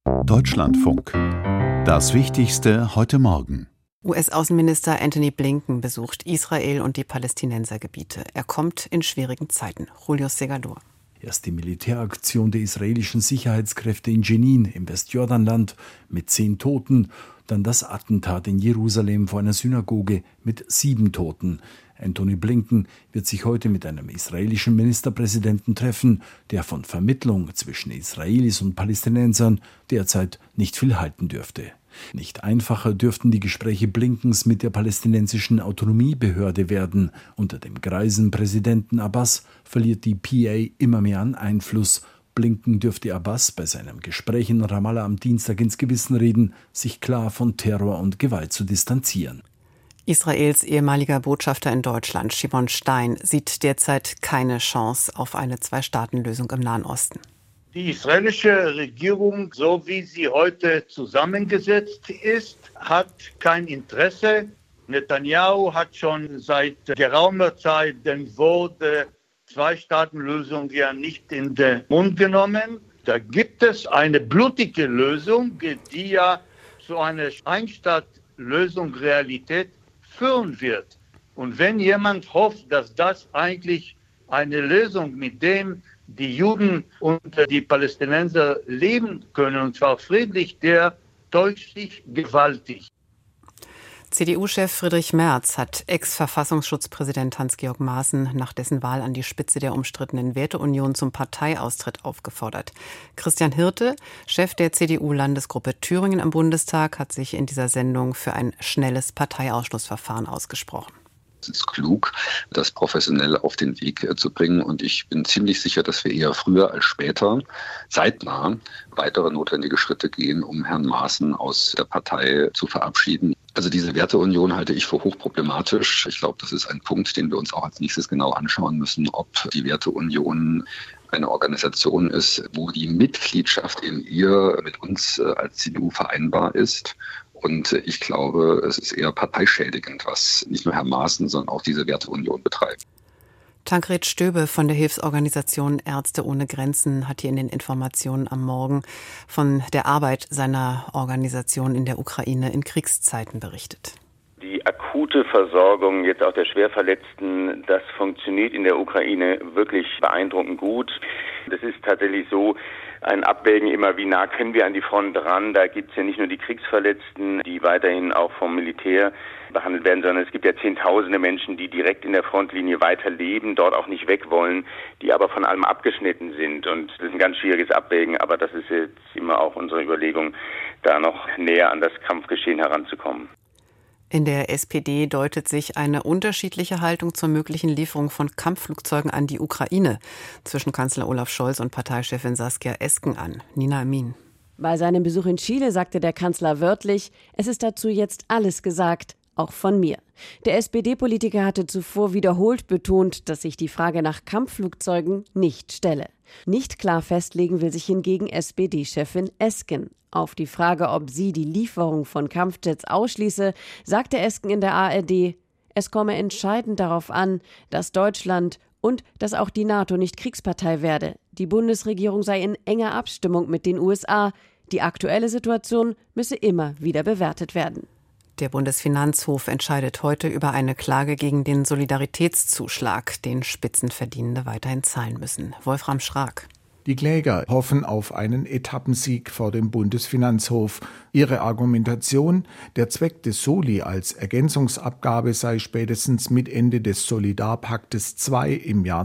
Deutschlandfunk. Das Wichtigste heute Morgen. US-Außenminister Antony Blinken besucht Israel und die Palästinensergebiete. Er kommt in schwierigen Zeiten. Julius Segador. Erst die Militäraktion der israelischen Sicherheitskräfte in Jenin im Westjordanland mit 10 Toten, dann das Attentat in Jerusalem vor einer Synagoge mit 7 Toten. Antony Blinken wird sich heute mit einem israelischen Ministerpräsidenten treffen, der von Vermittlung zwischen Israelis und Palästinensern derzeit nicht viel halten dürfte. Nicht einfacher dürften die Gespräche Blinkens mit der palästinensischen Autonomiebehörde werden. Unter dem greisen Präsidenten Abbas verliert die PA immer mehr an Einfluss. Blinken dürfte Abbas bei seinem Gespräch in Ramallah am Dienstag ins Gewissen reden, sich klar von Terror und Gewalt zu distanzieren. Israels ehemaliger Botschafter in Deutschland, Shimon Stein, sieht derzeit keine Chance auf eine Zwei-Staaten-Lösung im Nahen Osten. Die israelische Regierung, so wie sie heute zusammengesetzt ist, hat kein Interesse. Netanyahu hat schon seit geraumer Zeit den Wort Zwei-Staaten-Lösung ja nicht in den Mund genommen. Da gibt es eine blutige Lösung, die ja zu einer Ein-Staat-Lösung Realität führen wird. Und wenn jemand hofft, dass das eigentlich eine Lösung, mit dem die Juden und die Palästinenser leben können, und zwar friedlich, der täuscht sich gewaltig. CDU-Chef Friedrich Merz hat Ex-Verfassungsschutzpräsident Hans-Georg Maaßen nach dessen Wahl an die Spitze der umstrittenen Werteunion zum Parteiaustritt aufgefordert. Christian Hirte, Chef der CDU-Landesgruppe Thüringen im Bundestag, hat sich in dieser Sendung für ein schnelles Parteiausschlussverfahren ausgesprochen. Es ist klug, das professionell auf den Weg zu bringen. Und ich bin ziemlich sicher, dass wir eher früher als später zeitnah weitere notwendige Schritte gehen, um Herrn Maaßen aus der Partei zu verabschieden. Also diese Werteunion halte ich für hochproblematisch. Ich glaube, das ist ein Punkt, den wir uns auch als nächstes genau anschauen müssen, ob die Werteunion eine Organisation ist, wo die Mitgliedschaft in ihr mit uns als CDU vereinbar ist. Und ich glaube, es ist eher parteischädigend, was nicht nur Herr Maaßen, sondern auch diese Werteunion betreibt. Tancred Stöbe von der Hilfsorganisation Ärzte ohne Grenzen hat hier in den Informationen am Morgen von der Arbeit seiner Organisation in der Ukraine in Kriegszeiten berichtet. Die akute Versorgung jetzt auch der Schwerverletzten, das funktioniert in der Ukraine wirklich beeindruckend gut. Das ist tatsächlich so ein Abwägen immer, wie nah können wir an die Front ran. Da gibt es ja nicht nur die Kriegsverletzten, die weiterhin auch vom Militär behandelt werden, sondern es gibt ja Zehntausende Menschen, die direkt in der Frontlinie weiterleben, dort auch nicht weg wollen, die aber von allem abgeschnitten sind. Und das ist ein ganz schwieriges Abwägen, aber das ist jetzt immer auch unsere Überlegung, da noch näher an das Kampfgeschehen heranzukommen. In der SPD deutet sich eine unterschiedliche Haltung zur möglichen Lieferung von Kampfflugzeugen an die Ukraine zwischen Kanzler Olaf Scholz und Parteichefin Saskia Esken an. Nina Amin. Bei seinem Besuch in Chile sagte der Kanzler wörtlich, es ist dazu jetzt alles gesagt, auch von mir. Der SPD-Politiker hatte zuvor wiederholt betont, dass sich die Frage nach Kampfflugzeugen nicht stelle. Nicht klar festlegen will sich hingegen SPD-Chefin Esken. Auf die Frage, ob sie die Lieferung von Kampfjets ausschließe, sagte Esken in der ARD, es komme entscheidend darauf an, dass Deutschland und dass auch die NATO nicht Kriegspartei werde. Die Bundesregierung sei in enger Abstimmung mit den USA. Die aktuelle Situation müsse immer wieder bewertet werden. Der Bundesfinanzhof entscheidet heute über eine Klage gegen den Solidaritätszuschlag, den Spitzenverdienende weiterhin zahlen müssen. Wolfram Schrag. Die Kläger hoffen auf einen Etappensieg vor dem Bundesfinanzhof. Ihre Argumentation, der Zweck des Soli als Ergänzungsabgabe sei spätestens mit Ende des Solidarpaktes II im Jahr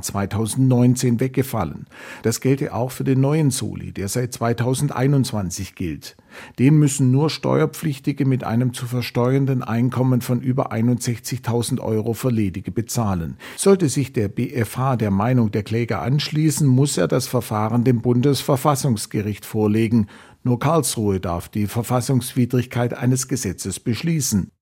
2019 weggefallen. Das gelte auch für den neuen Soli, der seit 2021 gilt. Den müssen nur Steuerpflichtige mit einem zu versteuernden Einkommen von über 61.000 € für Ledige bezahlen. Sollte sich der BfH der Meinung der Kläger anschließen, muss er das Verfahren dem Bundesverfassungsgericht vorlegen. Nur Karlsruhe darf die Verfassungswidrigkeit eines Gesetzes beschließen.